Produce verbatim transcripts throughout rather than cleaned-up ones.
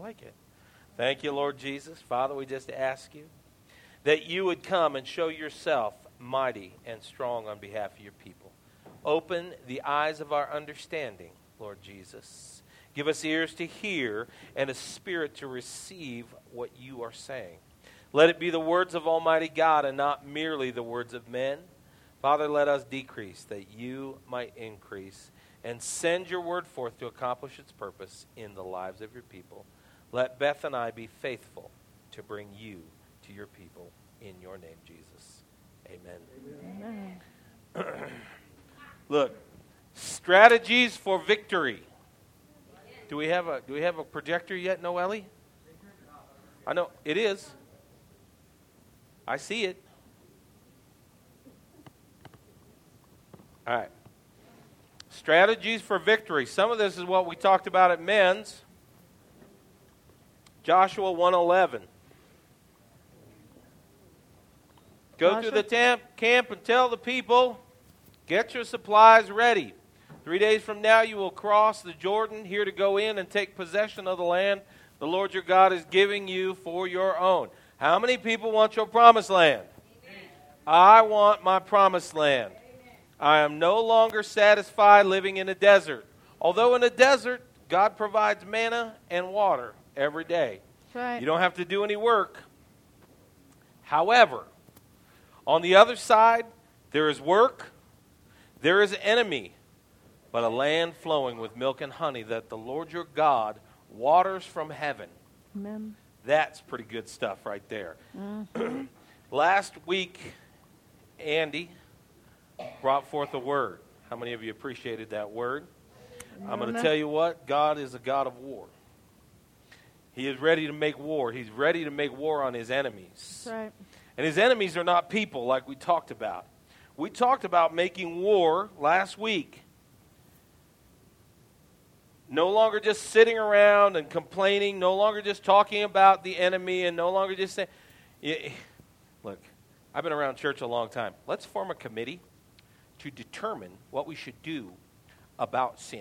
like it. Thank you, Lord Jesus. Father, we just ask you that you would come and show yourself mighty and strong on behalf of your people. Open the eyes of our understanding, Lord Jesus. Give us ears to hear and a spirit to receive what you are saying. Let it be the words of Almighty God and not merely the words of men. Father, let us decrease that you might increase, and send your word forth to accomplish its purpose in the lives of your people. Let Beth and I be faithful to bring you to your people in your name, Jesus. Amen. Amen. Look, strategies for victory. Do we have a do we have a projector yet, Noelle? I know it is. I see it. All right. Strategies for victory. Some of this is what we talked about at men's. Joshua one eleven. Go Joshua? to the camp, camp and tell the people, get your supplies ready. Three days from now you will cross the Jordan here to go in and take possession of the land the Lord your God is giving you for your own. How many people want your promised land? Amen. I want my promised land. Amen. I am no longer satisfied living in a desert. Although in a desert, God provides manna and water every day. That's right. You don't have to do any work. However, on the other side, there is work, there is enemy, but a land flowing with milk and honey that the Lord your God waters from heaven. Amen. That's pretty good stuff right there. Mm-hmm. Last week, Andy brought forth a word. How many of you appreciated that word? I'm going to tell you what, God is a God of war. He is ready to make war. He's ready to make war on his enemies. That's right. And his enemies are not people like we talked about. We talked about making war last week. No longer just sitting around and complaining, no longer just talking about the enemy, and no longer just saying, yeah, look, I've been around church a long time. Let's form a committee to determine what we should do about sin.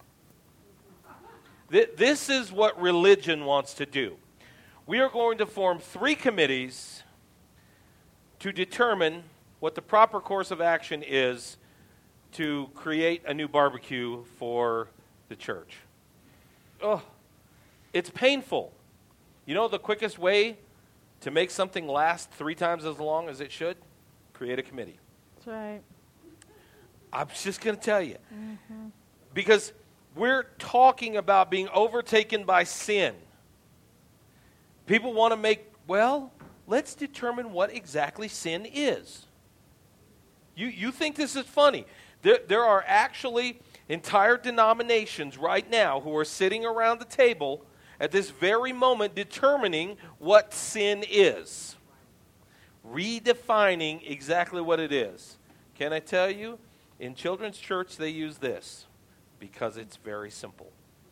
This is what religion wants to do. We are going to form three committees to determine what the proper course of action is to create a new barbecue for the church. Oh, it's painful. You know the quickest way to make something last three times as long as it should? Create a committee. That's right. I'm just going to tell you. Mm-hmm. Because we're talking about being overtaken by sin. People want to make, well, let's determine what exactly sin is. You you think this is funny. There, there are actually entire denominations right now who are sitting around the table at this very moment determining what sin is. Redefining exactly what it is. Can I tell you, in children's church they use this because it's very simple.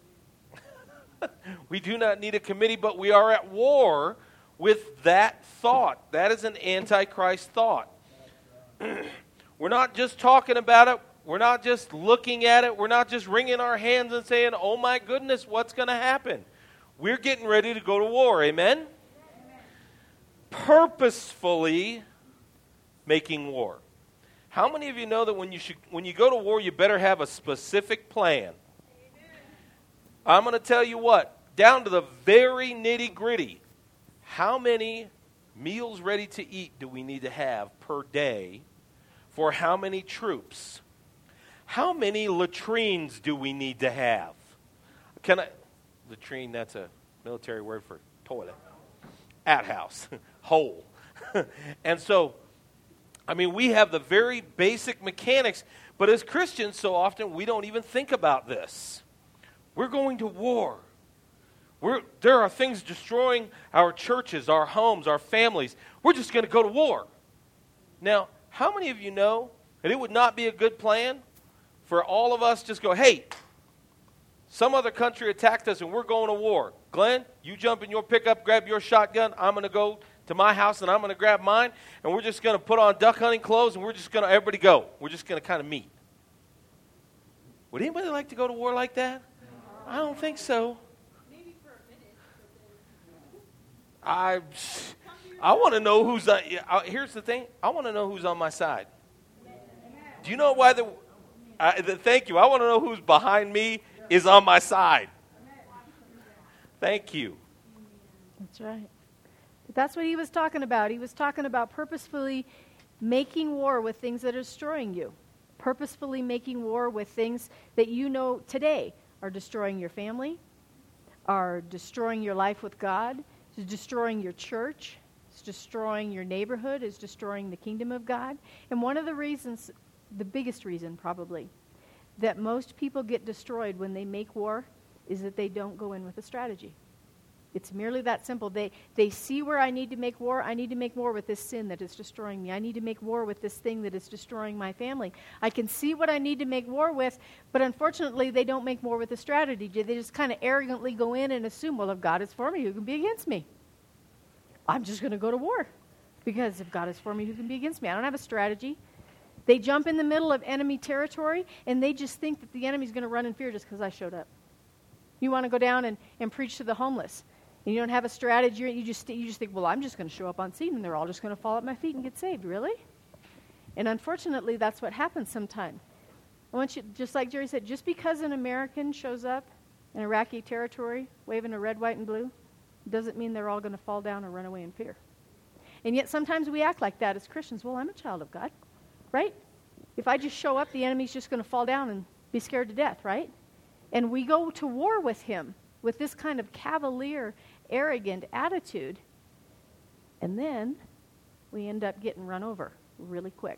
We do not need a committee, but we are at war with that thought. That is an antichrist thought. We're not just talking about it. We're not just looking at it. We're not just wringing our hands and saying, oh my goodness, what's going to happen? We're getting ready to go to war. Amen? Amen? Purposefully making war. How many of you know that when you should, when you go to war, you better have a specific plan? Amen. I'm going to tell you what, down to the very nitty-gritty, how many meals ready to eat do we need to have per day for how many troops? How many latrines do we need to have? Can I, latrine, that's a military word for toilet. Outhouse, hole. And so, I mean, we have the very basic mechanics, but as Christians, so often we don't even think about this. We're going to war. We're, there are things destroying our churches, our homes, our families. We're just going to go to war. Now, how many of you know that it would not be a good plan for all of us just go, hey, some other country attacked us and we're going to war. Glenn, you jump in your pickup, grab your shotgun. I'm going to go to my house and I'm going to grab mine. And we're just going to put on duck hunting clothes and we're just going to, everybody go. We're just going to kind of meet. Would anybody like to go to war like that? I don't think so. Maybe for a minute. I, I want to know who's on. Here's the thing. I want to know who's on my side. Do you know why the? I, the thank you. I want to know who's behind me is on my side. Thank you. That's right. But that's what he was talking about. He was talking about purposefully making war with things that are destroying you. Purposefully making war with things that you know today are destroying your family, are destroying your life with God, is destroying your church, is destroying your neighborhood, is destroying the kingdom of God. And one of the reasons, the biggest reason probably, that most people get destroyed when they make war is that they don't go in with a strategy. It's merely that simple. They they see where I need to make war. I need to make war with this sin that is destroying me. I need to make war with this thing that is destroying my family. I can see what I need to make war with, but unfortunately they don't make war with a strategy. They just kind of arrogantly go in and assume, well, if God is for me, who can be against me? I'm just going to go to war. Because if God is for me, who can be against me? I don't have a strategy. They jump in the middle of enemy territory, and they just think that the enemy's going to run in fear just because I showed up. You want to go down and, and preach to the homeless. And you don't have a strategy, you just you just think, well, I'm just going to show up on scene, and they're all just going to fall at my feet and get saved. Really? And unfortunately, that's what happens sometimes. I want you, just like Jerry said, just because an American shows up in Iraqi territory waving a red, white, and blue, doesn't mean they're all going to fall down or run away in fear. And yet sometimes we act like that as Christians. Well, I'm a child of God, right? If I just show up, the enemy's just going to fall down and be scared to death, right? And we go to war with him with this kind of cavalier, arrogant attitude, and then we end up getting run over really quick.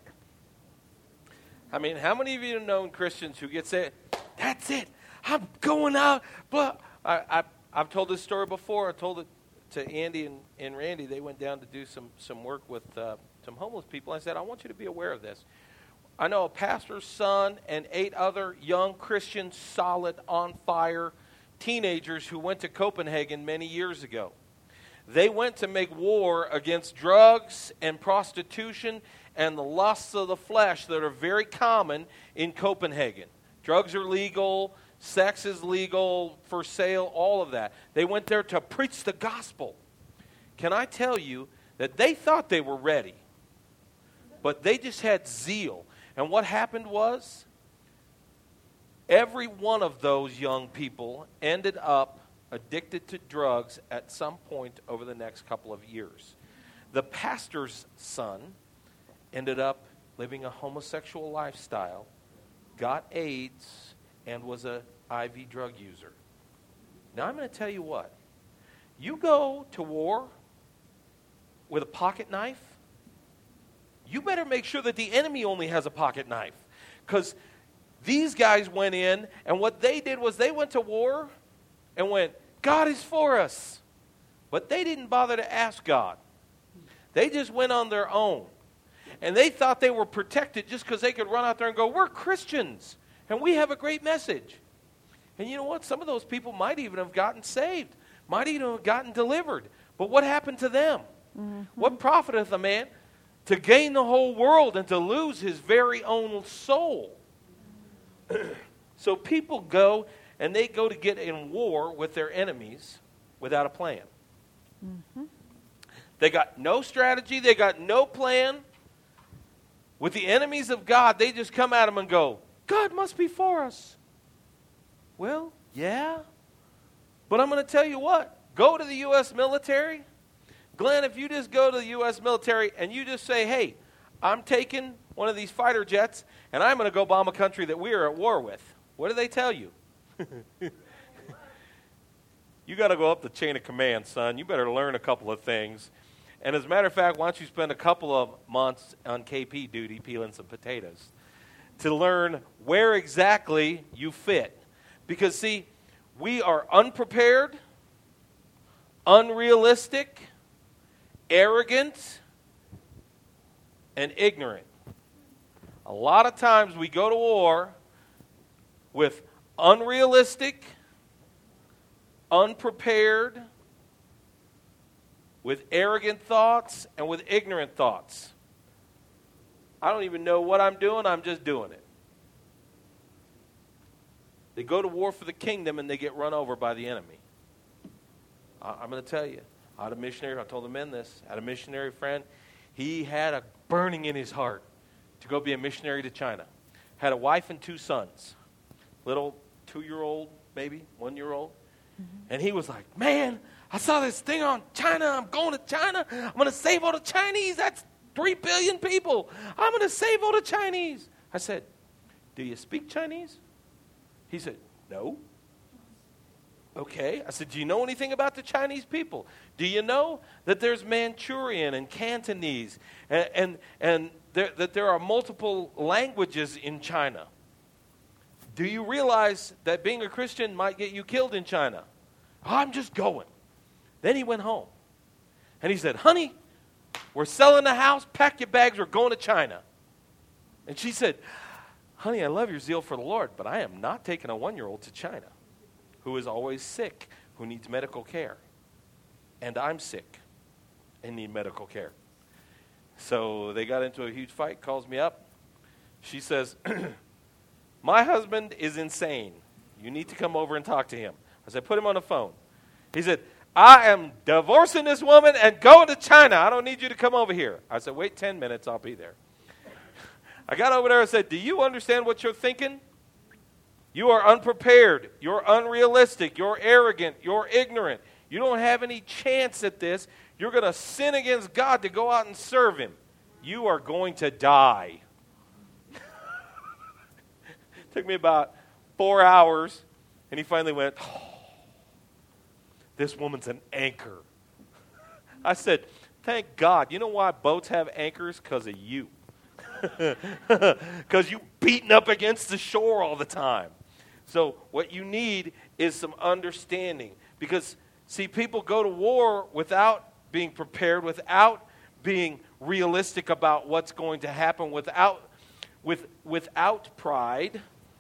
I mean, how many of you have known Christians who get said, that's it, I'm going out, but I, I, I've told this story before. I told it to Andy and, and Randy. They went down to do some, some work with uh, some homeless people. I said, I want you to be aware of this. I know a pastor's son and eight other young Christians, solid, on fire, teenagers who went to Copenhagen many years ago. They went to make war against drugs and prostitution and the lusts of the flesh that are very common in Copenhagen. Drugs are legal, sex is legal, for sale, all of that. They went there to preach the gospel. Can I tell you that they thought they were ready, but they just had zeal. And what happened was, every one of those young people ended up addicted to drugs at some point over the next couple of years. The pastor's son ended up living a homosexual lifestyle, got AIDS, and was an I V drug user. Now, I'm going to tell you what. You go to war with a pocket knife, you better make sure that the enemy only has a pocket knife. Because these guys went in, and what they did was they went to war and went, God is for us. But they didn't bother to ask God. They just went on their own. And they thought they were protected just because they could run out there and go, we're Christians, and we have a great message. And you know what? Some of those people might even have gotten saved, might even have gotten delivered. But what happened to them? Mm-hmm. What profiteth a man to gain the whole world and to lose his very own soul? So people go and they go to get in war with their enemies without a plan. Mm-hmm. They got no strategy. They got no plan. With the enemies of God, they just come at them and go, God must be for us. Well, yeah. But I'm going to tell you what. Go to the U S military. Glenn, if you just go to the U S military and you just say, hey, I'm taking one of these fighter jets and I'm going to go bomb a country that we are at war with. What do they tell you? You got to go up the chain of command, son. You better learn a couple of things. And as a matter of fact, why don't you spend a couple of months on K P duty peeling some potatoes to learn where exactly you fit. Because, see, we are unprepared, unrealistic, arrogant, and ignorant. A lot of times we go to war with unrealistic, unprepared, with arrogant thoughts, and with ignorant thoughts. I don't even know what I'm doing, I'm just doing it. They go to war for the kingdom and they get run over by the enemy. I'm going to tell you, I had a missionary, I told the men this, I had a missionary friend. He had a burning in his heart to go be a missionary to China. Had a wife and two sons, little two-year-old, maybe, one-year-old. Mm-hmm. And he was like, man, I saw this thing on China. I'm going to China. I'm going to save all the Chinese. That's three billion people. I'm going to save all the Chinese. I said, do you speak Chinese? He said, no. Okay. I said, do you know anything about the Chinese people? Do you know that there's Manchurian and Cantonese and, and, and there, that there are multiple languages in China? Do you realize that being a Christian might get you killed in China? Oh, I'm just going. Then he went home. And he said, honey, we're selling the house. Pack your bags. We're going to China. And she said, honey, I love your zeal for the Lord, but I am not taking a one-year-old to China who is always sick, who needs medical care. And I'm sick and need medical care. So they got into a huge fight, calls me up. She says, my husband is insane. You need to come over and talk to him. I said, put him on the phone. He said, I am divorcing this woman and going to China. I don't need you to come over here. I said, wait ten minutes, I'll be there. I got over there and said, do you understand what you're thinking? You are unprepared. You're unrealistic. You're arrogant. You're ignorant. You don't have any chance at this. You're going to sin against God to go out and serve him. You are going to die. Took me about four hours, and he finally went, oh, this woman's an anchor. I said, thank God. You know why boats have anchors? Because of you. Because you beating up against the shore all the time. So what you need is some understanding. Because, see, people go to war without being prepared, without being realistic about what's going to happen, without, with, without pride.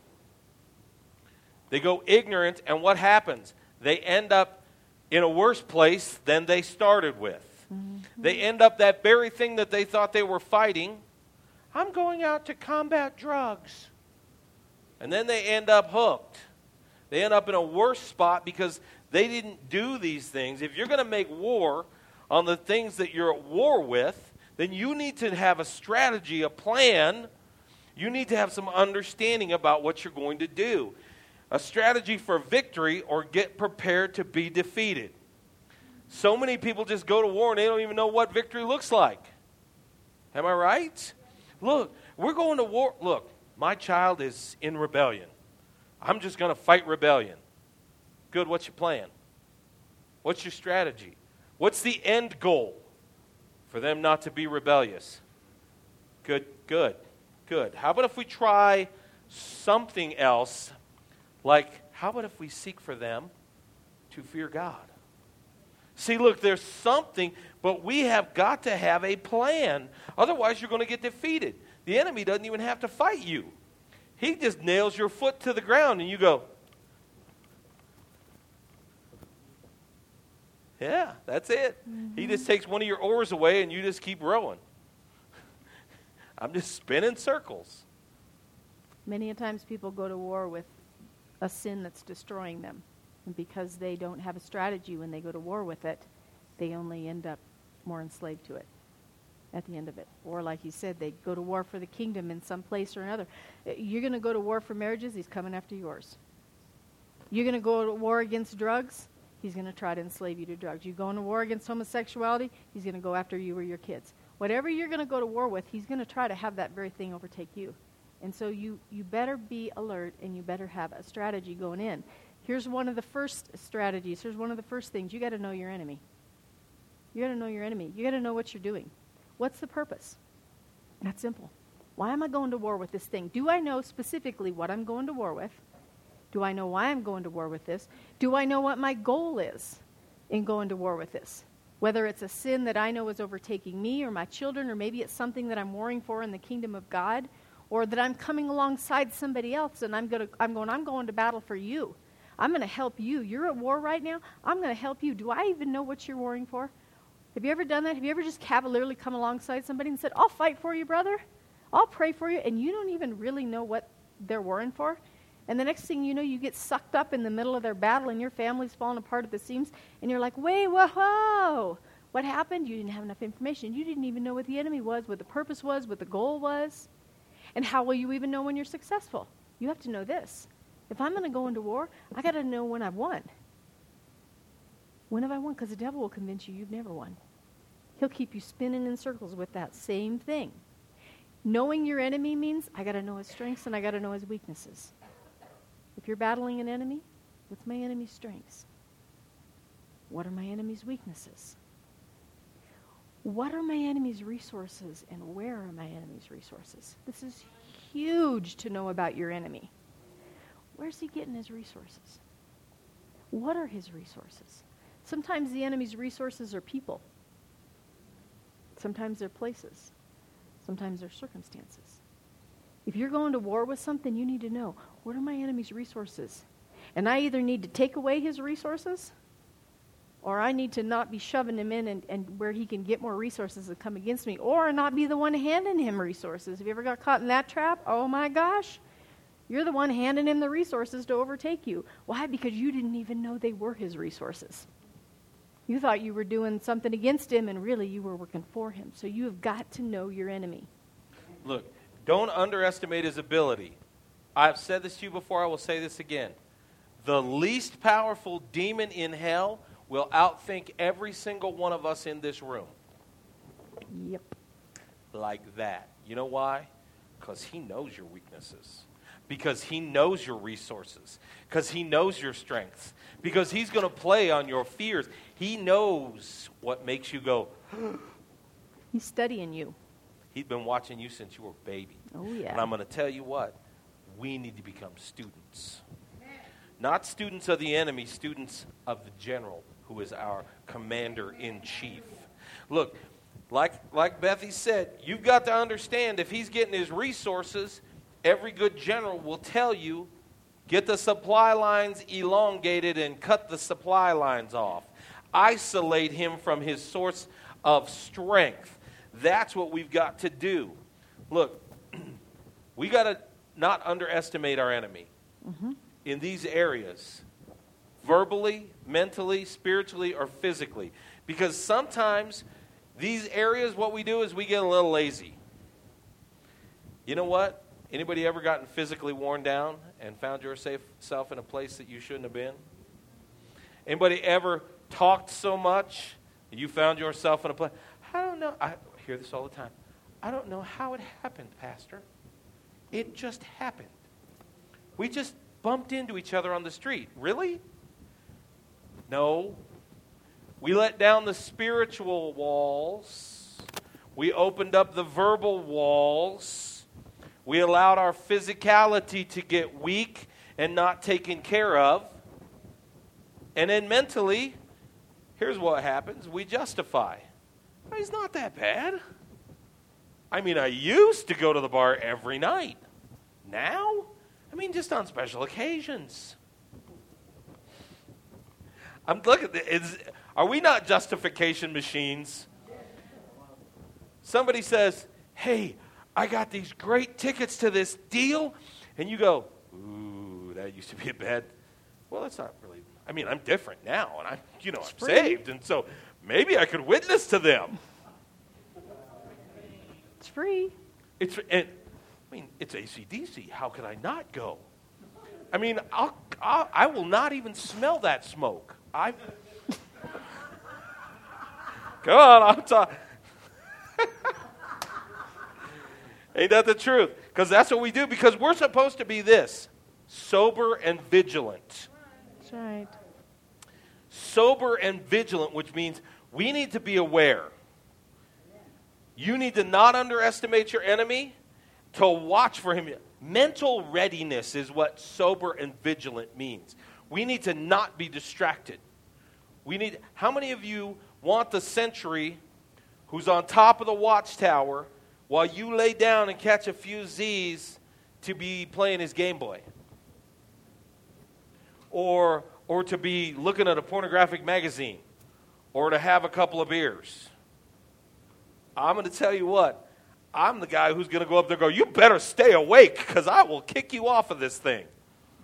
They go ignorant, and what happens? They end up in a worse place than they started with. Mm-hmm. They end up that very thing that they thought they were fighting. I'm going out to combat drugs. And then they end up hooked. They end up in a worse spot because they didn't do these things. If you're going to make war on the things that you're at war with, then you need to have a strategy, a plan. You need to have some understanding about what you're going to do. A strategy for victory or get prepared to be defeated. So many people just go to war and they don't even know what victory looks like. Am I right? Look, we're going to war. Look, my child is in rebellion. I'm just going to fight rebellion. Good, what's your plan? What's your strategy? What's the end goal? For them not to be rebellious. Good, good, good. How about if we try something else? Like, how about if we seek for them to fear God? See, look, there's something, but we have got to have a plan. Otherwise, you're going to get defeated. The enemy doesn't even have to fight you. He just nails your foot to the ground, and you go, yeah, that's it. Mm-hmm. He just takes one of your oars away, and you just keep rowing. I'm just spinning circles. Many a times people go to war with a sin that's destroying them. And because they don't have a strategy when they go to war with it, they only end up more enslaved to it at the end of it. Or like you said, they go to war for the kingdom in some place or another. You're going to go to war for marriages, he's coming after yours. You're going to go to war against drugs, he's going to try to enslave you to drugs. You're going to war against homosexuality, he's going to go after you or your kids. Whatever you're going to go to war with, he's going to try to have that very thing overtake you. And so you, you better be alert and you better have a strategy going in. Here's one of the first strategies. Here's one of the first things. You got to know your enemy. You got to know your enemy. You got to know what you're doing. What's the purpose? That's simple. Why am I going to war with this thing? Do I know specifically what I'm going to war with? Do I know why I'm going to war with this? Do I know what my goal is in going to war with this? Whether it's a sin that I know is overtaking me or my children, or maybe it's something that I'm warring for in the kingdom of God, or that I'm coming alongside somebody else and I'm going to, I'm going, I'm going to battle for you. I'm going to help you. You're at war right now. I'm going to help you. Do I even know what you're warring for? Have you ever done that? Have you ever just cavalierly come alongside somebody and said, I'll fight for you, brother. I'll pray for you. And you don't even really know what they're warring for. And the next thing you know, you get sucked up in the middle of their battle and your family's falling apart at the seams. And you're like, wait, whoa, what happened? You didn't have enough information. You didn't even know what the enemy was, what the purpose was, what the goal was. And how will you even know when you're successful? You have to know this. If I'm going to go into war, I got to know when I've won. When have I won? Because the devil will convince you you've never won. He'll keep you spinning in circles with that same thing. Knowing your enemy means I got to know his strengths and I got to know his weaknesses. If you're battling an enemy, what's my enemy's strengths? What are my enemy's weaknesses? What are my enemy's resources and where are my enemy's resources? This is huge to know about your enemy. Where's he getting his resources? What are his resources? Sometimes the enemy's resources are people. Sometimes they're places. Sometimes they're circumstances. If you're going to war with something, you need to know, what are my enemy's resources? And I either need to take away his resources, or I need to not be shoving him in and, and where he can get more resources that come against me, or not be the one handing him resources. Have you ever got caught in that trap? Oh my gosh. You're the one handing him the resources to overtake you. Why? Because you didn't even know they were his resources. You thought you were doing something against him, and really you were working for him. So you have got to know your enemy. Look, don't underestimate his ability. I've said this to you before. I will say this again. The least powerful demon in hell will outthink every single one of us in this room. Yep. Like that. You know why? Because he knows your weaknesses. Because he knows your resources. Because he knows your strengths. Because he's going to play on your fears. He knows what makes you go. He's studying you. He's been watching you since you were a baby. Oh, yeah. And I'm going to tell you what. We need to become students. Not students of the enemy, students of the general, who is our commander-in-chief. Look, like, like Bethy said, you've got to understand if he's getting his resources, every good general will tell you, get the supply lines elongated and cut the supply lines off. Isolate him from his source of strength. That's what we've got to do. Look, we got to not underestimate our enemy mm-hmm. in these areas, verbally, mentally, spiritually, or physically. Because sometimes these areas, what we do is we get a little lazy. You know what? Anybody ever gotten physically worn down and found yourself in a place that you shouldn't have been? Anybody ever talked so much and you found yourself in a place? I don't know. I hear this all the time. I don't know how it happened, Pastor. It just happened. We just bumped into each other on the street. Really? No. We let down the spiritual walls. We opened up the verbal walls. We allowed our physicality to get weak and not taken care of. And then mentally, here's what happens. We justify. He's not that bad. I mean, I used to go to the bar every night. Now, I mean, just on special occasions. I'm looking. Is, are we not justification machines? Somebody says, "Hey, I got these great tickets to this deal," and you go, "Ooh, that used to be a bad." Well, that's not really. I mean, I'm different now, and I'm, you know, I'm saved, and so maybe I could witness to them. It's free. It's and I mean, it's A C D C. How could I not go? I mean, I'll, I'll I will not even smell that smoke. I come on, I'm talking. Ain't that the truth? Because that's what we do. Because we're supposed to be this: sober and vigilant. That's right. Sober and vigilant, which means we need to be aware. You need to not underestimate your enemy, to watch for him. Mental readiness is what sober and vigilant means. We need to not be distracted. We need. How many of you want the sentry who's on top of the watchtower while you lay down and catch a few Z's to be playing his Game Boy? Or, or to be looking at a pornographic magazine? Or to have a couple of beers? I'm going to tell you what. I'm the guy who's going to go up there and go, "You better stay awake because I will kick you off of this thing."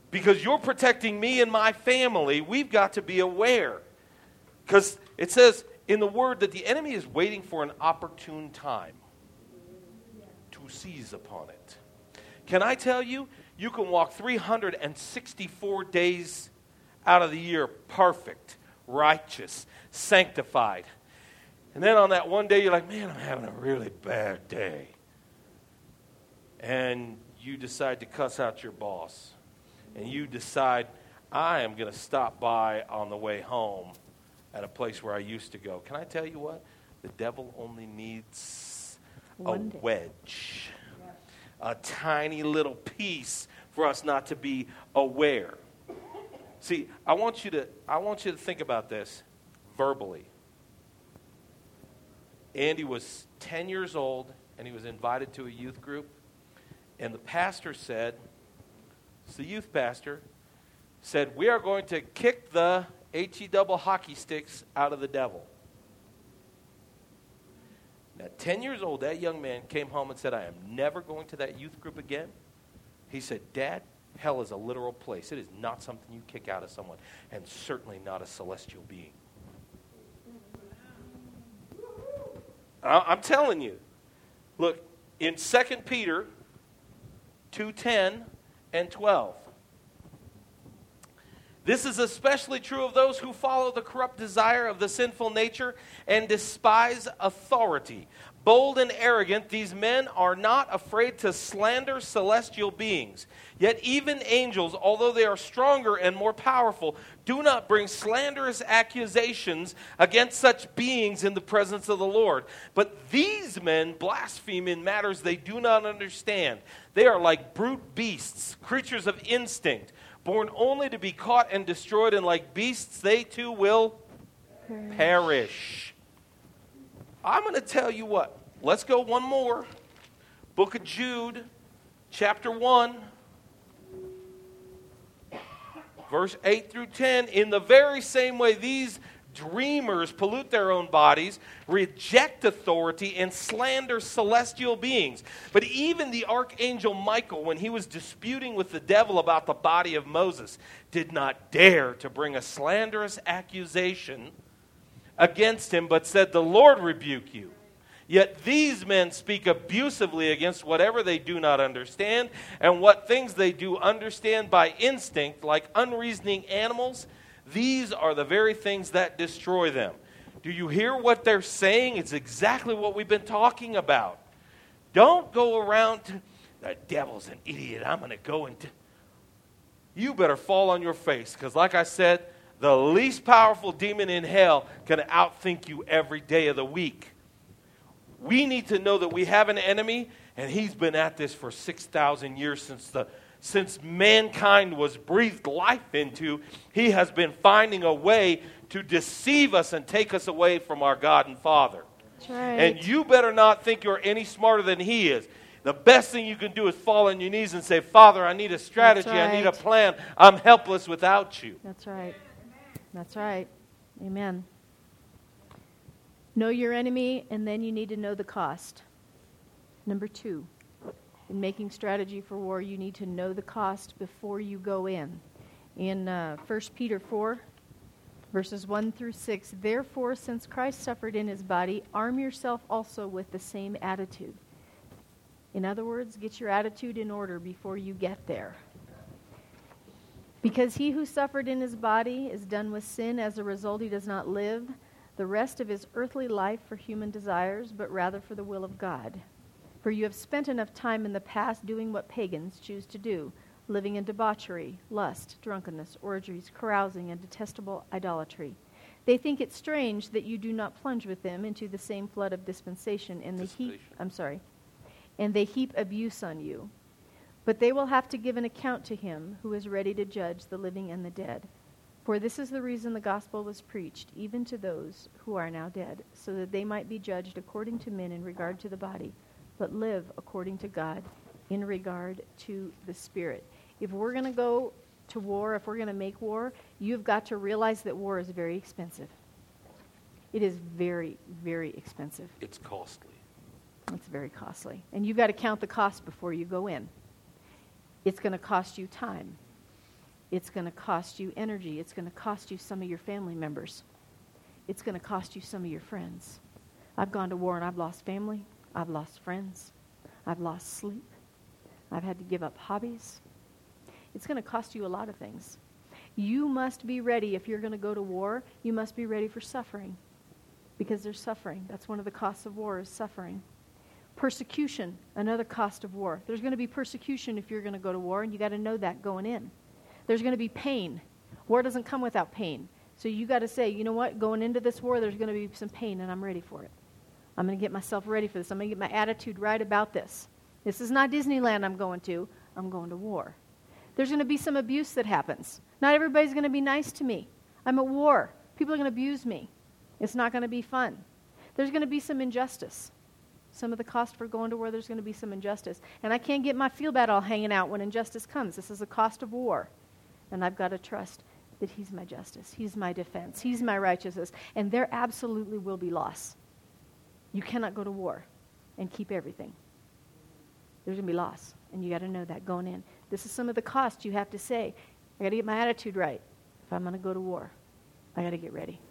because you're protecting me and my family, we've got to be aware. Because it says in the Word that the enemy is waiting for an opportune time to seize upon it. Can I tell you, you can walk three hundred sixty-four days out of the year perfect, righteous, sanctified. And then on that one day, you're like, man, I'm having a really bad day. And you decide to cuss out your boss. And you decide, I am going to stop by on the way home at a place where I used to go. Can I tell you what? The devil only needs One a day. wedge. A tiny little piece for us not to be aware. See, I want you to I want you to think about this verbally. Andy was ten years old, and he was invited to a youth group. And the pastor said, it's the youth pastor, said, we are going to kick the H E double hockey sticks out of the devil. At ten years old, that young man came home and said, I am never going to that youth group again. He said, Dad, hell is a literal place. It is not something you kick out of someone, and certainly not a celestial being. I'm telling you. Look, in Second Peter two ten and twelve. This is especially true of those who follow the corrupt desire of the sinful nature and despise authority. Bold and arrogant, these men are not afraid to slander celestial beings. Yet even angels, although they are stronger and more powerful, do not bring slanderous accusations against such beings in the presence of the Lord. But these men blaspheme in matters they do not understand. They are like brute beasts, creatures of instinct, born only to be caught and destroyed, and like beasts, they too will perish. perish. I'm going to tell you what. Let's go one more. Book of Jude, chapter one, verse eight through ten. In the very same way, these dreamers pollute their own bodies, reject authority, and slander celestial beings. But even the archangel Michael, when he was disputing with the devil about the body of Moses, did not dare to bring a slanderous accusation against him, but said, the Lord rebuke you. Yet these men speak abusively against whatever they do not understand, and what things they do understand by instinct, like unreasoning animals. These are the very things that destroy them. Do you hear what they're saying? It's exactly what we've been talking about. Don't go around to, the devil's an idiot, I'm going to go and... T-. You better fall on your face, because like I said, the least powerful demon in hell can outthink you every day of the week. We need to know that we have an enemy, and he's been at this for six thousand years since the since mankind was breathed life into. He has been finding a way to deceive us and take us away from our God and Father. That's right. And you better not think you're any smarter than he is. The best thing you can do is fall on your knees and say, Father, I need a strategy. Right. I need a plan. I'm helpless without you. That's right. That's right. Amen. Know your enemy, and then you need to know the cost. Number two, in making strategy for war, you need to know the cost before you go in. In uh, First Peter four, verses one through six, therefore, since Christ suffered in his body, arm yourself also with the same attitude. In other words, get your attitude in order before you get there. Because he who suffered in his body is done with sin. As a result, he does not live the rest of his earthly life for human desires, but rather for the will of God. For you have spent enough time in the past doing what pagans choose to do, living in debauchery, lust, drunkenness, orgies, carousing, and detestable idolatry. They think it strange that you do not plunge with them into the same flood of dispensation, and they heap, I'm sorry, and they heap abuse on you. But they will have to give an account to him who is ready to judge the living and the dead. For this is the reason the gospel was preached, even to those who are now dead, so that they might be judged according to men in regard to the body, but live according to God in regard to the Spirit. If we're going to go to war, if we're going to make war, you've got to realize that war is very expensive. It is very, very expensive. It's costly. It's very costly. And you've got to count the cost before you go in. It's going to cost you time. It's going to cost you energy. It's going to cost you some of your family members. It's going to cost you some of your friends. I've gone to war and I've lost family. I've lost friends. I've lost sleep. I've had to give up hobbies. It's going to cost you a lot of things. You must be ready. If you're going to go to war, you must be ready for suffering, because there's suffering. That's one of the costs of war, is suffering. Persecution, another cost of war. There's going to be persecution if you're going to go to war, and you got to know that going in. There's going to be pain. War doesn't come without pain. So you got to say, you know what, going into this war, there's going to be some pain, and I'm ready for it. I'm going to get myself ready for this. I'm going to get my attitude right about this. This is not Disneyland I'm going to. I'm going to war. There's going to be some abuse that happens. Not everybody's going to be nice to me. I'm at war. People are going to abuse me. It's not going to be fun. There's going to be some injustice. Some of the cost for going to war, there's going to be some injustice. And I can't get my feel bad all hanging out when injustice comes. This is the cost of war. And I've got to trust that He's my justice. He's my defense. He's my righteousness. And there absolutely will be loss. You cannot go to war and keep everything. There's going to be loss. And you got to know that going in. This is some of the cost you have to say. I got to get my attitude right. If I'm going to go to war, I got to get ready.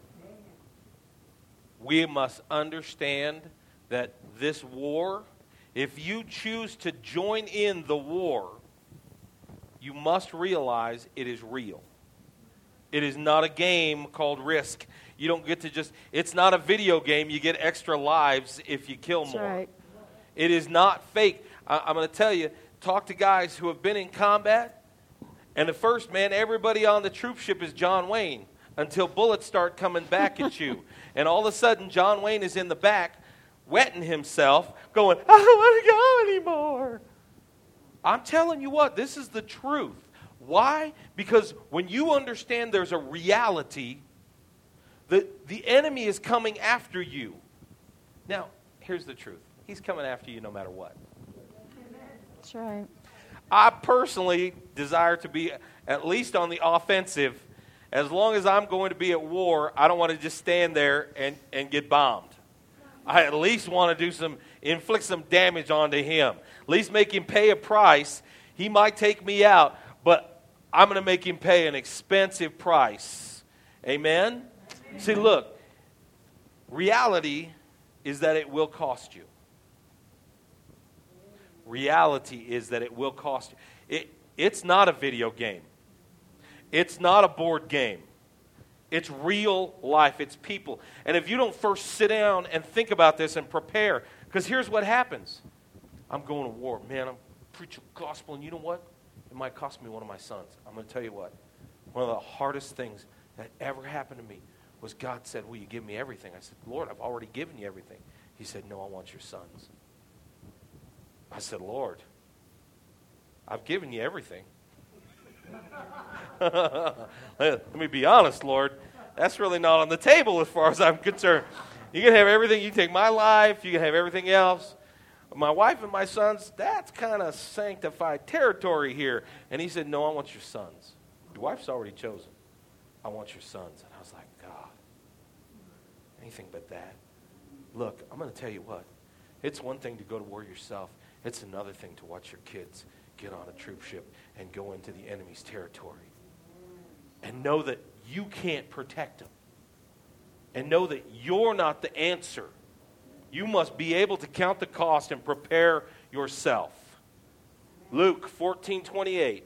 We must understand that this war, if you choose to join in the war, you must realize it is real. It is not a game called Risk. You don't get to just, it's not a video game. You get extra lives if you kill That's more. Right. It is not fake. I, I'm going to tell you, talk to guys who have been in combat, and the first, man, everybody on the troop ship is John Wayne until bullets start coming back at you. And all of a sudden, John Wayne is in the back, wetting himself, going, I don't want to go anymore. I'm telling you what, this is the truth. Why? Because when you understand there's a reality, the, the enemy is coming after you. Now, here's the truth. He's coming after you no matter what. That's right. I personally desire to be at least on the offensive. As long as I'm going to be at war, I don't want to just stand there and, and get bombed. I at least want to do some, inflict some damage onto him. At least make him pay a price. He might take me out, but I'm going to make him pay an expensive price. Amen? Amen? See, look, reality is that it will cost you. Reality is that it will cost you. It, it's not a video game. It's not a board game. It's real life. It's people. And if you don't first sit down and think about this and prepare, because here's what happens. I'm going to war. Man, I'm preaching the gospel, and you know what? It might cost me one of my sons. I'm going to tell you what. One of the hardest things that ever happened to me was God said, will you give me everything? I said, Lord, I've already given you everything. He said, no, I want your sons. I said, Lord, I've given you everything. Let me be honest, Lord. That's really not on the table as far as I'm concerned. You can have everything. You can take my life. You can have everything else. My wife and my sons, that's kind of sanctified territory here. And he said, no, I want your sons. Your wife's already chosen. I want your sons. And I was like, God, anything but that. Look, I'm going to tell you what. It's one thing to go to war yourself. It's another thing to watch your kids get on a troop ship and go into the enemy's territory. And know that you can't protect them. And know that you're not the answer. You must be able to count the cost and prepare yourself. Luke fourteen twenty-eight.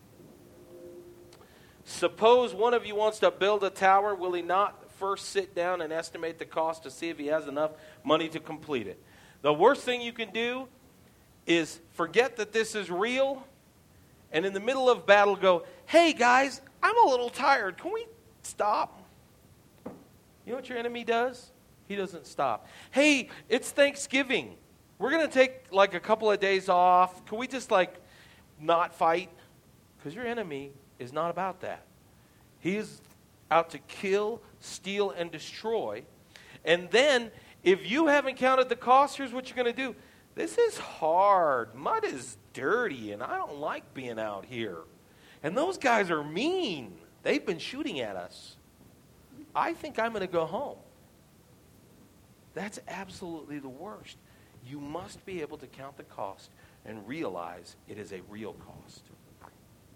Suppose one of you wants to build a tower, will he not first sit down and estimate the cost to see if he has enough money to complete it? The worst thing you can do is forget that this is real, and in the middle of battle go, hey guys, I'm a little tired. Can we stop? You know what your enemy does? He doesn't stop. Hey, it's Thanksgiving. We're going to take like a couple of days off. Can we just like not fight? Because your enemy is not about that. He is out to kill, steal, and destroy. And then if you haven't counted the cost, here's what you're going to do. This is hard. Mud is dirty, and I don't like being out here. And those guys are mean. They've been shooting at us. I think I'm going to go home. That's absolutely the worst. You must be able to count the cost and realize it is a real cost.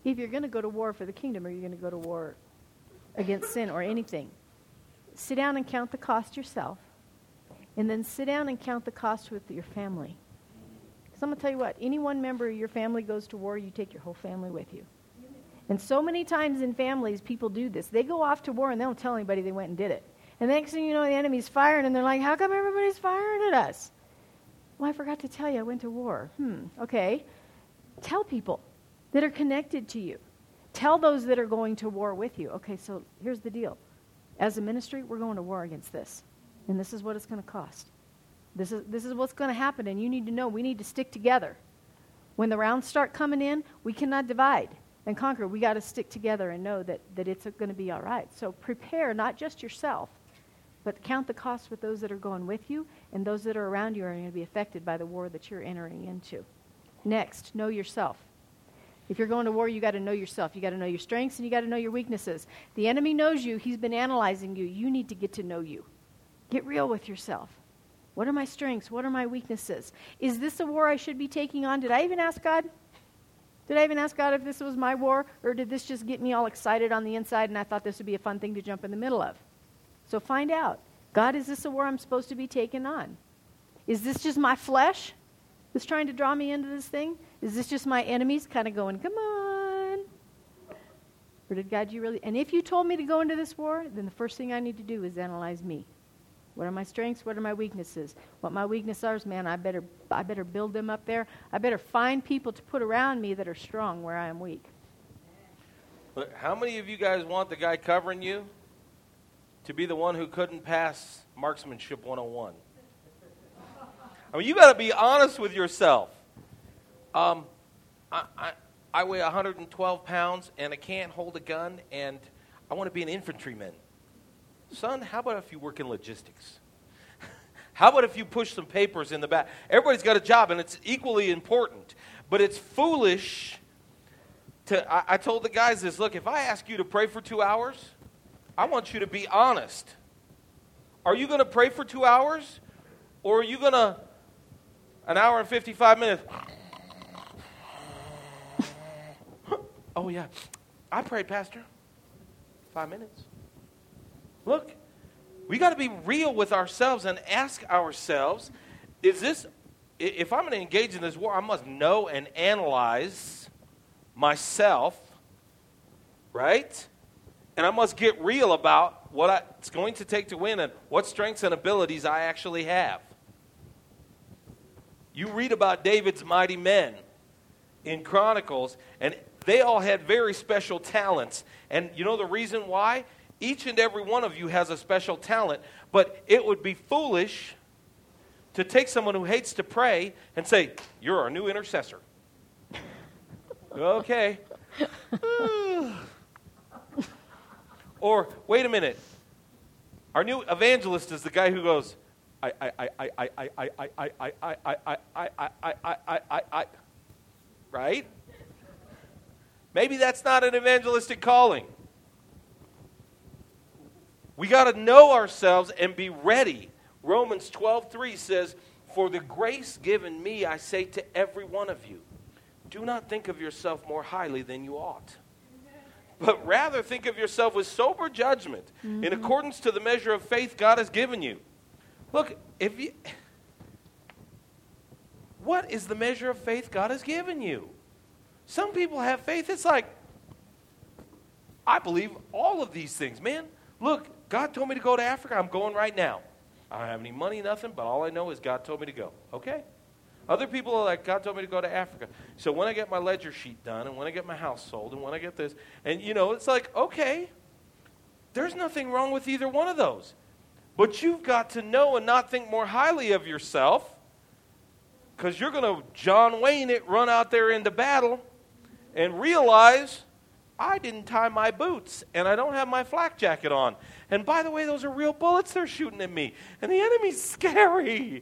if you're going to go to war for the kingdom, or you're going to go to war against sin or anything, sit down and count the cost yourself, and then sit down and count the cost with your family. Because I'm going to tell you what, any one member of your family goes to war, you take your whole family with you. And so many times in families, people do this. They go off to war and they don't tell anybody they went and did it. And the next thing you know, the enemy's firing, and they're like, how come everybody's firing at us? Well, I forgot to tell you, I went to war. Hmm, okay. Tell people that are connected to you. Tell those that are going to war with you. Okay, so here's the deal. As a ministry, we're going to war against this. And this is what it's going to cost. This is this is what's going to happen, and you need to know we need to stick together. When the rounds start coming in, we cannot divide and conquer. We got to stick together and know that, that it's going to be all right. So prepare, not just yourself, but count the cost with those that are going with you, and those that are around you are going to be affected by the war that you're entering into. Next, know yourself. If you're going to war, you got to know yourself. You got to know your strengths, and you got to know your weaknesses. The enemy knows you. He's been analyzing you. You need to get to know you. Get real with yourself. What are my strengths? What are my weaknesses? Is this a war I should be taking on? Did I even ask God? Did I even ask God if this was my war, or did this just get me all excited on the inside and I thought this would be a fun thing to jump in the middle of? So find out. God, is this a war I'm supposed to be taking on? Is this just my flesh that's trying to draw me into this thing? Is this just my enemies kind of going, come on? Or did God, you really? And if you told me to go into this war, then the first thing I need to do is analyze me. What are my strengths? What are my weaknesses? What my weaknesses are, man, I better I better build them up there. I better find people to put around me that are strong where I am weak. But how many of you guys want the guy covering you to be the one who couldn't pass Marksmanship one oh one? I mean, you got to be honest with yourself. Um, I, I, I weigh one hundred twelve pounds, and I can't hold a gun, and I want to be an infantryman. Son, how about if you work in logistics? How about if you push some papers in the back? Everybody's got a job, and it's equally important. But it's foolish to, I, I told the guys this, look, if I ask you to pray for two hours, I want you to be honest. Are you going to pray for two hours? Or are you going to, an hour and fifty-five minutes? Oh, yeah. I prayed, Pastor. Five minutes. Look, we got to be real with ourselves and ask ourselves, is this, if I'm going to engage in this war, I must know and analyze myself, right? And I must get real about what I, it's going to take to win and what strengths and abilities I actually have. You read about David's mighty men in Chronicles, and they all had very special talents. And you know the reason why? Each and every one of you has a special talent, but it would be foolish to take someone who hates to pray and say, you're our new intercessor. Okay. Or, wait a minute. Our new evangelist is the guy who goes, I, I, I, I, I, I, I, I, I, I, I, I, I, I, I, I, I, I, right? Maybe that's not an evangelistic calling. We got to know ourselves and be ready. Romans twelve three says, for the grace given me, I say to every one of you, do not think of yourself more highly than you ought, but rather think of yourself with sober judgment, mm-hmm. in accordance to the measure of faith God has given you. Look, if you, what is the measure of faith God has given you? Some people have faith. It's like, I believe all of these things, man. Look, God told me to go to Africa. I'm going right now. I don't have any money, nothing, but all I know is God told me to go. Okay? Other people are like, God told me to go to Africa. So when I get my ledger sheet done, and when I get my house sold, and when I get this, and you know, it's like, okay, there's nothing wrong with either one of those. But you've got to know and not think more highly of yourself, because you're going to John Wayne it, run out there into battle, and realize, I didn't tie my boots, and I don't have my flak jacket on. And by the way, those are real bullets they're shooting at me. And the enemy's scary.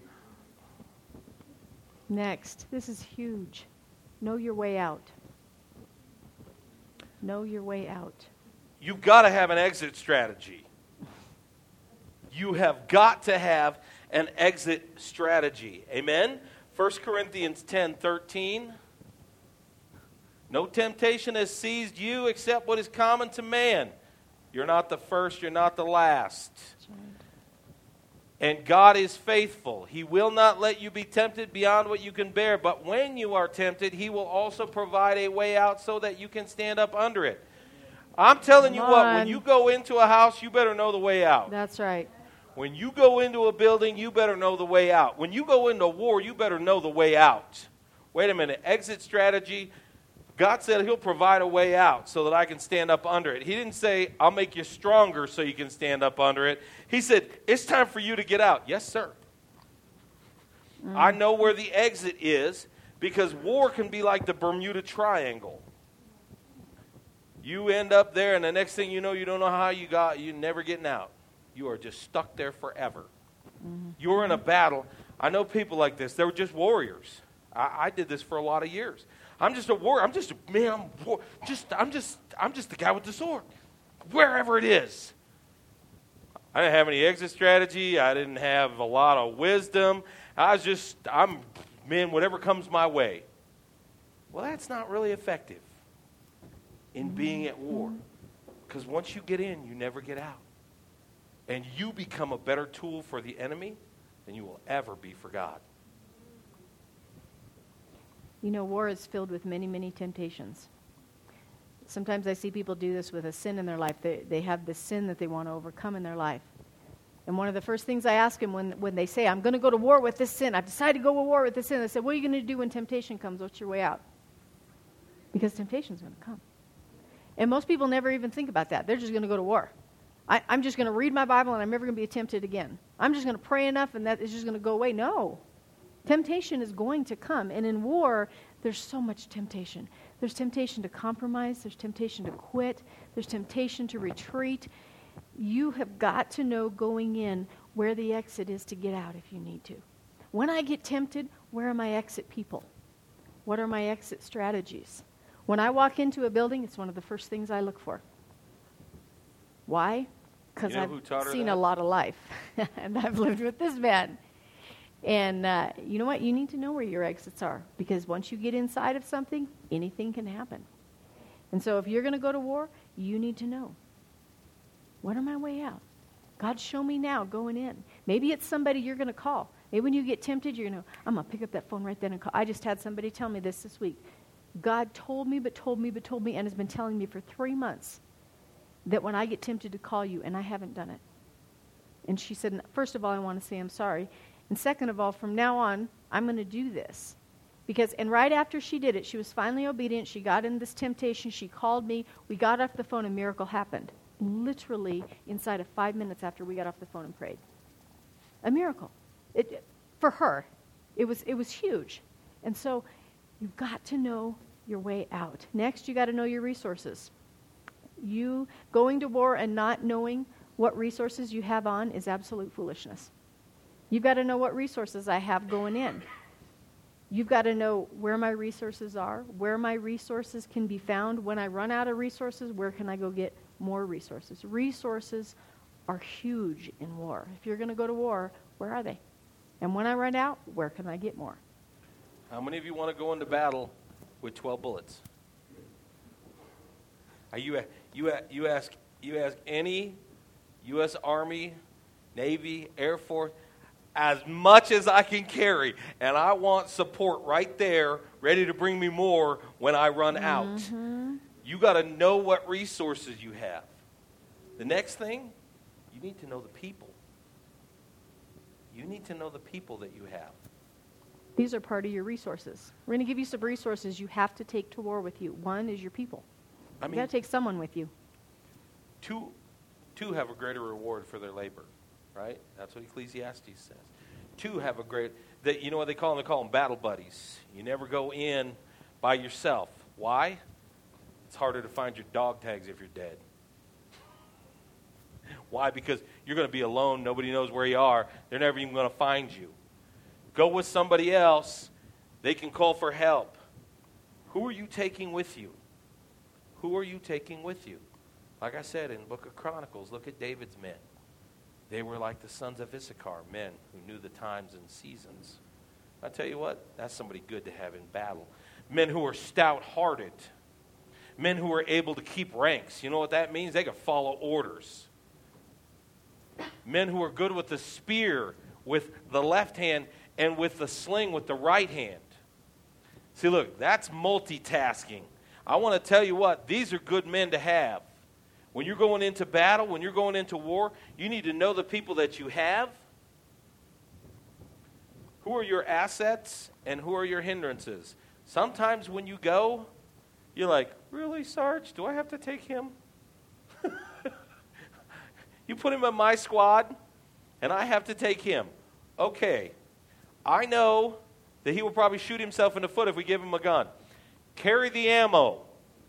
Next, this is huge. Know your way out. Know your way out. You've got to have an exit strategy. You have got to have an exit strategy. Amen? First Corinthians ten thirteen No temptation has seized you except what is common to man. You're not the first, you're not the last. That's right. And God is faithful. He will not let you be tempted beyond what you can bear. But when you are tempted, He will also provide a way out so that you can stand up under it. I'm telling you Come what, on. when you go into a house, you better know the way out. That's right. When you go into a building, you better know the way out. When you go into war, you better know the way out. Wait a minute, exit strategy. God said He'll provide a way out so that I can stand up under it. He didn't say, I'll make you stronger so you can stand up under it. He said, it's time for you to get out. Yes, sir. Mm. I know where the exit is because war can be like the Bermuda Triangle. You end up there, and the next thing you know, you don't know how you got, you're never getting out. You are just stuck there forever. Mm-hmm. You're in a battle. I know people like this. They were just warriors. I, I did this for a lot of years. I'm just a warrior. I'm just a man. I'm war, just. I'm just. I'm just the guy with the sword, wherever it is. I didn't have any exit strategy. I didn't have a lot of wisdom. I was just. I'm man. Whatever comes my way. Well, that's not really effective in being at war, because once you get in, you never get out, and you become a better tool for the enemy than you will ever be for God. You know, war is filled with many, many temptations. Sometimes I see people do this with a sin in their life. They, they have this sin that they want to overcome in their life. And one of the first things I ask them when, when they say, I'm going to go to war with this sin, I've decided to go to war with this sin, I said, what are you going to do when temptation comes? What's your way out? Because temptation's going to come. And most people never even think about that. They're just going to go to war. I, I'm just going to read my Bible and I'm never going to be tempted again. I'm just going to pray enough and that is just going to go away. No. Temptation is going to come. And in war, there's so much temptation. There's temptation to compromise. There's temptation to quit. There's temptation to retreat. You have got to know going in where the exit is to get out if you need to. When I get tempted, where are my exit people? What are my exit strategies? When I walk into a building, it's one of the first things I look for. Why? Because you know I've seen that? a lot of life. And I've lived with this man. And uh, you know what? You need to know where your exits are. Because once you get inside of something, anything can happen. And so if you're going to go to war, you need to know. What are my way out? God, show me now going in. Maybe it's somebody you're going to call. Maybe when you get tempted, you're going to, I'm going to pick up that phone right then and call. I just had somebody tell me this this week. God told me, but told me, but told me, and has been telling me for three months that when I get tempted to call you, and I haven't done it. And she said, first of all, I want to say I'm sorry. And second of all, from now on, I'm going to do this. Because, and right after she did it, she was finally obedient. She got in this temptation. She called me. We got off the phone. A miracle happened. Literally inside of five minutes after we got off the phone and prayed. A miracle. It, for her, it was, it was huge. And so you've got to know your way out. Next, you got to know your resources. You going to war and not knowing what resources you have on is absolute foolishness. You've got to know what resources I have going in. You've got to know where my resources are, where my resources can be found. When I run out of resources, where can I go get more resources? Resources are huge in war. If you're going to go to war, where are they? And when I run out, where can I get more? How many of you want to go into battle with twelve bullets? Are you, you, you, ask, you ask any U S Army, Navy, Air Force, as much as I can carry, and I want support right there, ready to bring me more when I run mm-hmm. out. You got to know what resources you have. The next thing, you need to know the people. You need to know the people that you have. These are part of your resources. We're going to give you some resources you have to take to war with you. One is your people. I mean, you got to take someone with you. Two, two have a greater reward for their labor, right? That's what Ecclesiastes says. Two have a great, they, you know what they call them? They call them battle buddies. You never go in by yourself. Why? It's harder to find your dog tags if you're dead. Why? Because you're going to be alone. Nobody knows where you are. They're never even going to find you. Go with somebody else. They can call for help. Who are you taking with you? Who are you taking with you? Like I said in the book of Chronicles, look at David's men. They were like the sons of Issachar, men who knew the times and seasons. I tell you what, that's somebody good to have in battle. Men who are stout-hearted. Men who are able to keep ranks. You know what that means? They can follow orders. Men who are good with the spear with the left hand and with the sling with the right hand. See, look, that's multitasking. I want to tell you what, these are good men to have. When you're going into battle, when you're going into war, you need to know the people that you have. Who are your assets and who are your hindrances? Sometimes when you go, you're like, really, Sarge? Do I have to take him? You put him in my squad, and I have to take him. Okay, I know that he will probably shoot himself in the foot if we give him a gun. Carry the ammo.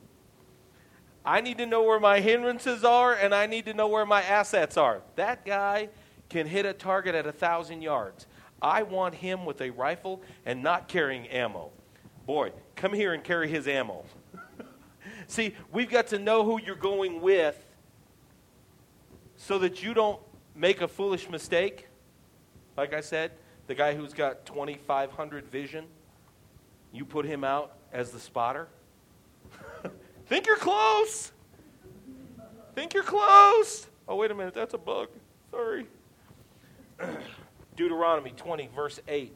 I need to know where my hindrances are, and I need to know where my assets are. That guy can hit a target at a thousand yards. I want him with a rifle and not carrying ammo. Boy, come here and carry his ammo. See, we've got to know who you're going with so that you don't make a foolish mistake. Like I said, the guy who's got twenty-five hundred vision, you put him out as the spotter. Think you're close. Think you're close. Oh, wait a minute, that's a bug. Sorry. Deuteronomy twenty, verse eight.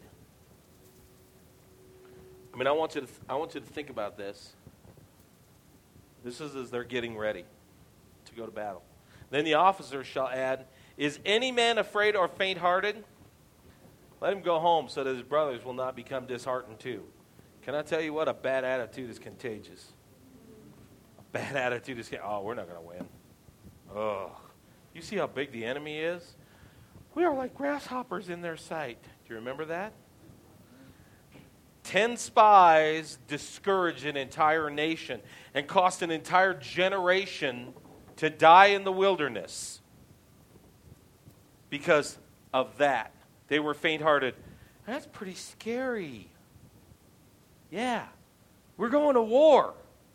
I mean, I want you to th- I want you to think about this. This is as they're getting ready to go to battle. Then the officers shall add, is any man afraid or faint-hearted? Let him go home so that his brothers will not become disheartened too. Can I tell you what? A bad attitude is contagious. A bad attitude is, oh, we're not going to win. Oh, you see how big the enemy is? We are like grasshoppers in their sight. Do you remember that? Ten spies discouraged an entire nation and cost an entire generation to die in the wilderness because of that. They were faint-hearted. That's pretty scary. Yeah, we're going to war.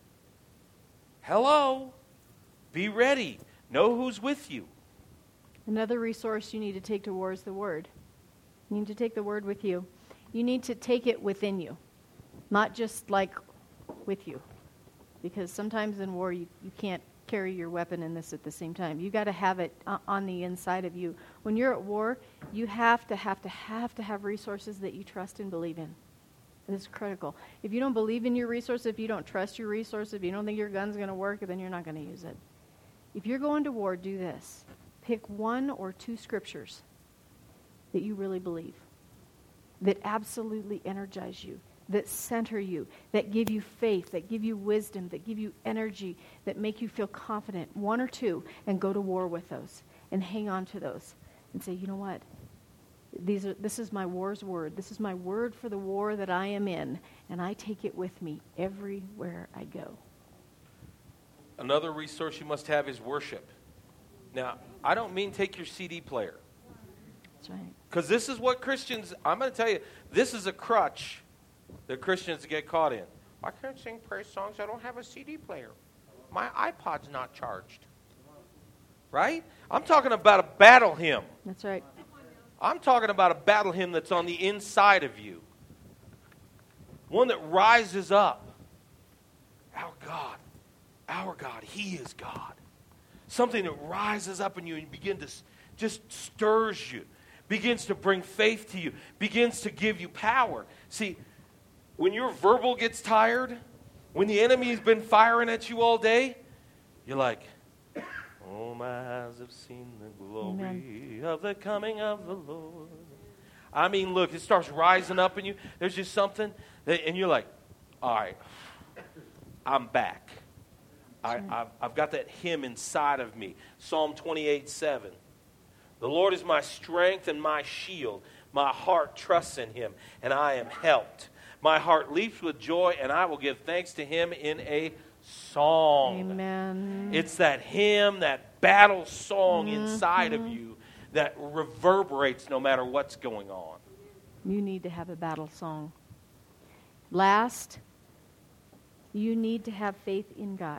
Hello. Be ready. Know who's with you. Another resource you need to take to war is the Word. You need to take the Word with you. You need to take it within you, not just like with you. Because sometimes in war you, you can't carry your weapon and this at the same time. You got to have it uh, on the inside of you. When you're at war, you have to have to have to have resources that you trust and believe in. This is critical. If you don't believe in your resources, if you don't trust your resources, if you don't think your gun's going to work, then you're not going to use it. If you're going to war, do this. Pick one or two scriptures that you really believe, that absolutely energize you, that center you, that give you faith, that give you wisdom, that give you energy, that make you feel confident. One or two, and go to war with those, and hang on to those, and say, you know what? These are, this is my war's word. This is my word for the war that I am in, and I take it with me everywhere I go. Another resource you must have is worship. Now, I don't mean take your C D player. That's right. Because this is what Christians, I'm going to tell you, this is a crutch that Christians get caught in. I can't sing praise songs. I don't have a C D player. My iPod's not charged. Right? I'm talking about a battle hymn. That's right. I'm talking about a battle hymn that's on the inside of you. One that rises up. Our God, our God, He is God. Something that rises up in you and begin to just stirs you, begins to bring faith to you, begins to give you power. See, when your verbal gets tired, when the enemy's been firing at you all day, you're like, oh, my eyes have seen the glory Amen. Of the coming of the Lord. I mean, look, it starts rising up in you. There's just something, that, and you're like, all right, I'm back. I, I've, I've got that hymn inside of me. Psalm twenty-eight seven. The Lord is my strength and my shield. My heart trusts in Him, and I am helped. My heart leaps with joy, and I will give thanks to Him in a song. Amen. It's that hymn, that battle song mm-hmm. inside of you that reverberates no matter what's going on. You need to have a battle song. Last, you need to have faith in God.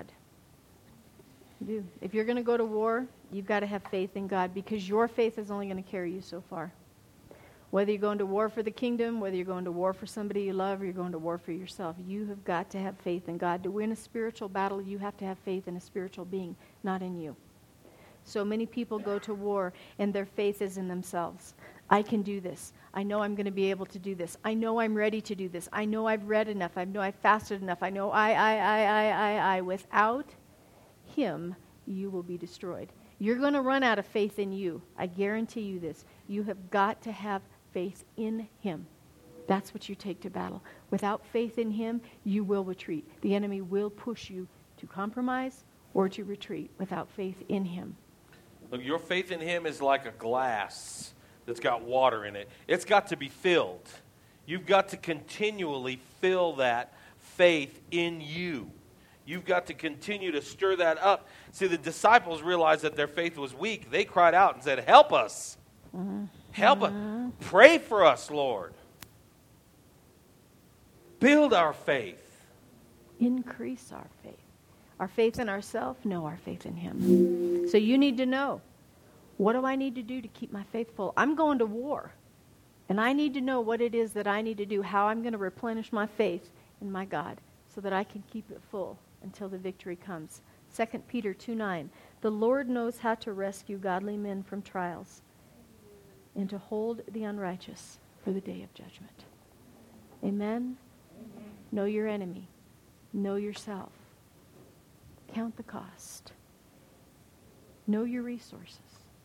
You do. If you're going to go to war, you've got to have faith in God because your faith is only going to carry you so far. Whether you're going to war for the kingdom, whether you're going to war for somebody you love, or you're going to war for yourself, you have got to have faith in God. To win a spiritual battle, you have to have faith in a spiritual being, not in you. So many people go to war and their faith is in themselves. I can do this. I know I'm going to be able to do this. I know I'm ready to do this. I know I've read enough. I know I've fasted enough. I know I, I, I, I, I, I. Without Him, you will be destroyed. You're going to run out of faith in you. I guarantee you this. You have got to have faith in Him. That's what you take to battle. Without faith in Him, you will retreat. The enemy will push you to compromise or to retreat without faith in Him. Look, your faith in Him is like a glass that's got water in it. It's got to be filled. You've got to continually fill that faith in you. You've got to continue to stir that up. See, the disciples realized that their faith was weak. They cried out and said, help us. Mm-hmm. Help us. Pray for us, Lord. Build our faith. Increase our faith. Our faith in ourselves? No, our faith in Him. So you need to know, what do I need to do to keep my faith full? I'm going to war. And I need to know what it is that I need to do, how I'm going to replenish my faith in my God so that I can keep it full until the victory comes. Second Peter two nine, the Lord knows how to rescue godly men from trials and to hold the unrighteous for the day of judgment. Amen? Amen. Know your enemy. Know yourself. Count the cost. Know your resources.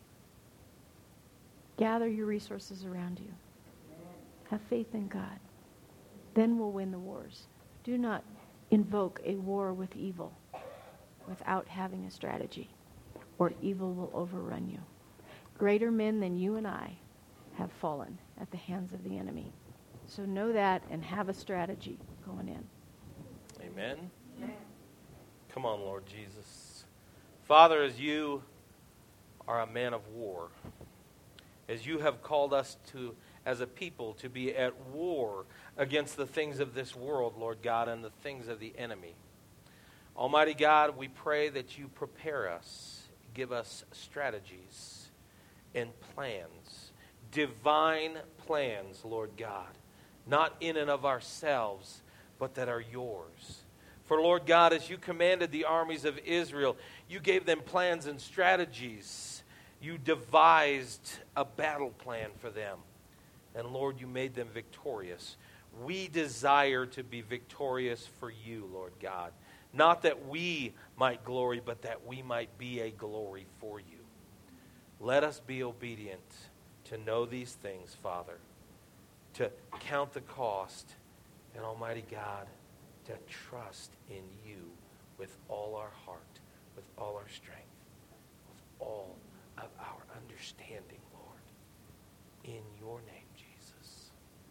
Gather your resources around you. Have faith in God. Then we'll win the wars. Do not invoke a war with evil without having a strategy, or evil will overrun you. Greater men than you and I have fallen at the hands of the enemy. So know that and have a strategy going in. Amen. Amen. Come on, Lord Jesus. Father, as you are a man of war, as you have called us to, as a people, to be at war against the things of this world, Lord God, and the things of the enemy. Almighty God, we pray that you prepare us, give us strategies and plans, divine plans, Lord God, not in and of ourselves, but that are yours. For, Lord God, as you commanded the armies of Israel, you gave them plans and strategies. You devised a battle plan for them. And, Lord, you made them victorious. We desire to be victorious for you, Lord God. Not that we might glory, but that we might be a glory for you. Let us be obedient to know these things, Father, to count the cost, and, Almighty God, to trust in you with all our heart, with all our strength, with all of our understanding, Lord. In your name, Jesus.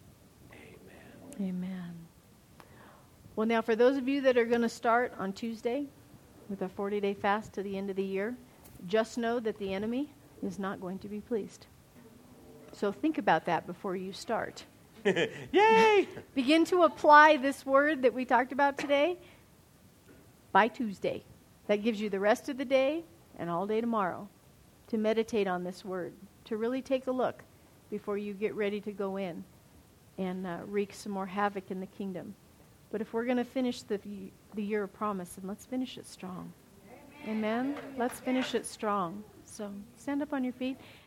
Amen. Amen. Well, now, for those of you that are going to start on Tuesday with a forty-day fast to the end of the year, just know that the enemy is not going to be pleased. So think about that before you start. Yay! Begin to apply this word that we talked about today by Tuesday. That gives you the rest of the day and all day tomorrow to meditate on this word, to really take a look before you get ready to go in and uh, wreak some more havoc in the kingdom. But if we're going to finish the the year of promise, then let's finish it strong. Amen? Amen? Let's finish it strong. So stand up on your feet.